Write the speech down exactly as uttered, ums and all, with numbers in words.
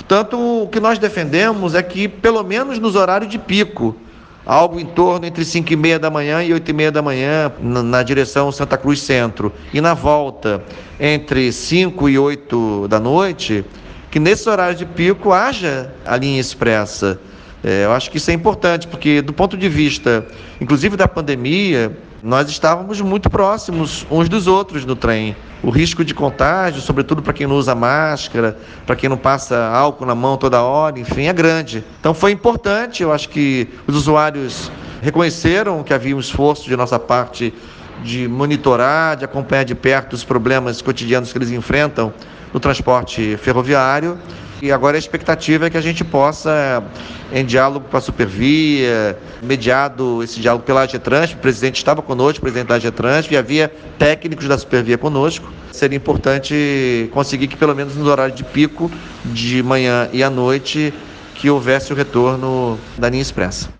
Portanto, o que nós defendemos é que, pelo menos nos horários de pico, algo em torno entre cinco e meia da manhã e oito e meia da manhã, na, na direção Santa Cruz Centro, e na volta entre cinco e oito da noite, que nesse horário de pico haja a linha expressa. É, eu acho que isso é importante, porque do ponto de vista, inclusive da pandemia, nós estávamos muito próximos uns dos outros no trem. O risco de contágio, sobretudo para quem não usa máscara, para quem não passa álcool na mão toda hora, enfim, é grande. Então foi importante, eu acho que os usuários reconheceram que havia um esforço de nossa parte de monitorar, de acompanhar de perto os problemas cotidianos que eles enfrentam no transporte ferroviário. E agora a expectativa é que a gente possa, em diálogo com a Supervia, mediado esse diálogo pela AGETRANSP, o presidente estava conosco, o presidente da AGETRANSP, e havia técnicos da Supervia conosco. Seria importante conseguir que, pelo menos nos horários de pico, de manhã e à noite, que houvesse o retorno da linha expressa.